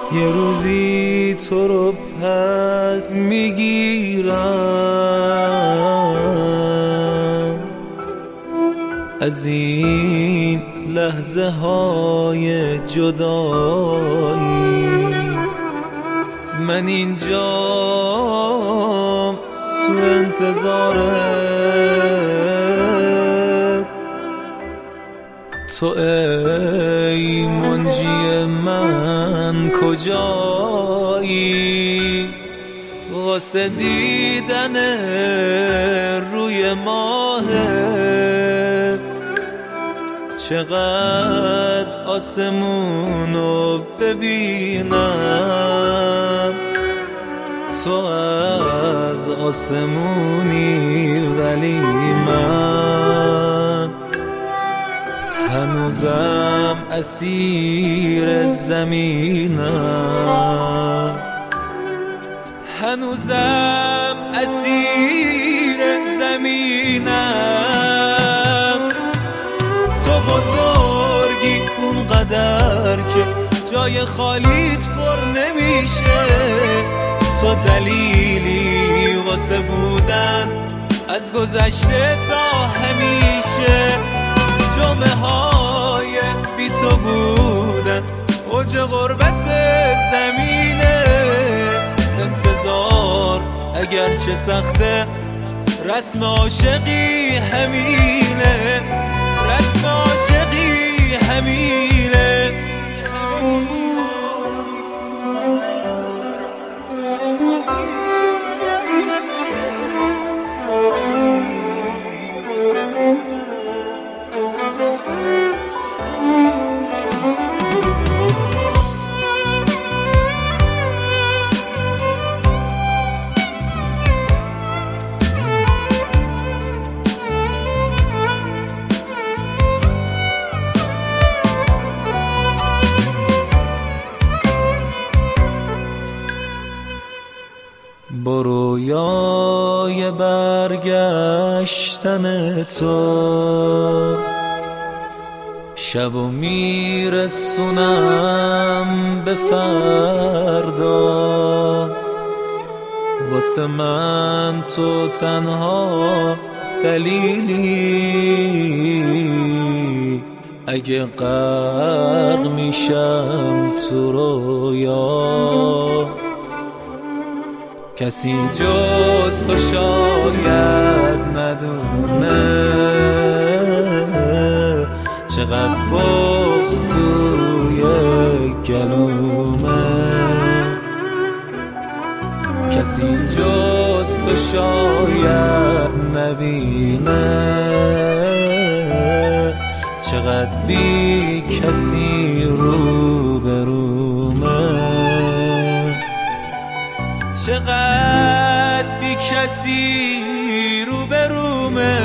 یه روزی تو رو پس میگیرم از این لحظه های جدایی. من اینجام تو انتظارت، تو ای منجی من کجایی؟ واسه دیدن روی ماهت چقدر آسمونو ببینم. تو از آسمونی ولی من هنوزم اسیر زمینم، هنوزم اسیر زمینم. تو بزرگی اونقدر که جای خالیت پر نمیشه، تو دلیلی واسه بودن از گذشته تا همیشه. جمعه های بی تو بودن اوج غربت زمینه. انتظار اگرچه سخته رسم عاشقی همینه، رسم عاشقی همینه. با رویای برگشتن تو شبو میرسونم به فردا. واسه من تو تنها دلیلی، اگه غرق میشم تو رویا. کسی جز تو شاید ندونه چقدر باز توی گلومه. کسی جز تو شاید نبینه چقدر بی کسی روبرومه، چقدر بی کسی روبرومه.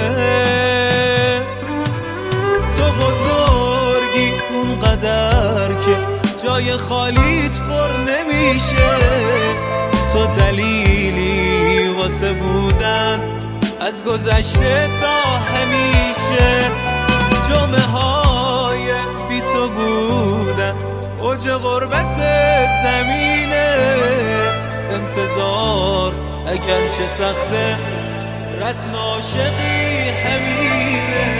تو بزرگی اونقدر که جای خالیت پر نمیشه، تو دلیلی واسه بودن از گذشته تا همیشه. جمعه های بی تو بودن اوج غربت زمینه. انتظار اگرچه سخته رسم عاشقی همینه.